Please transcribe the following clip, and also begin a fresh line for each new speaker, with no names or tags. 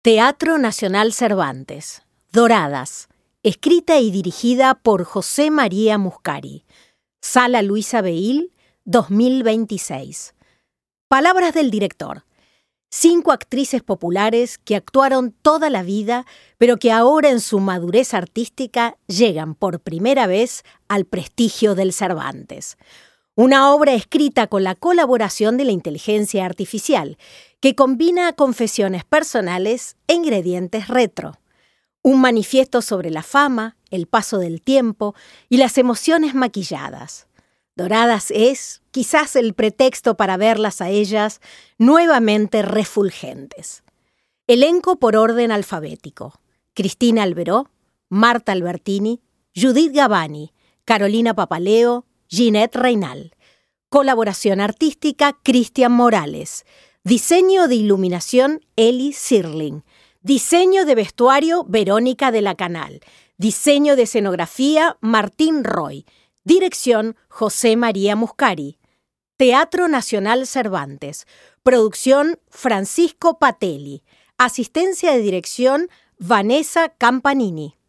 Teatro Nacional Cervantes, Doradas, escrita y dirigida por José María Muscari. Sala Luisa Beil, 2026. Palabras del director. 5 actrices populares que actuaron toda la vida, pero que ahora en su madurez artística llegan por primera vez al prestigio del Cervantes. Una obra escrita con la colaboración de la inteligencia artificial, que combina confesiones personales e ingredientes retro. Un manifiesto sobre la fama, el paso del tiempo y las emociones maquilladas. Doradas es, quizás, el pretexto para verlas a ellas nuevamente refulgentes. Elenco por orden alfabético: Cristina Alberó, Marta Albertini, Judith Gavani, Carolina Papaleo, Ginette Reynal. Colaboración artística: Cristian Morales. Diseño de iluminación: Eli Sirling. Diseño de vestuario: Verónica de la Canal. Diseño de escenografía: Martín Roy. Dirección: José María Muscari. Teatro Nacional Cervantes. Producción: Francisco Patelli. Asistencia de dirección: Vanessa Campanini.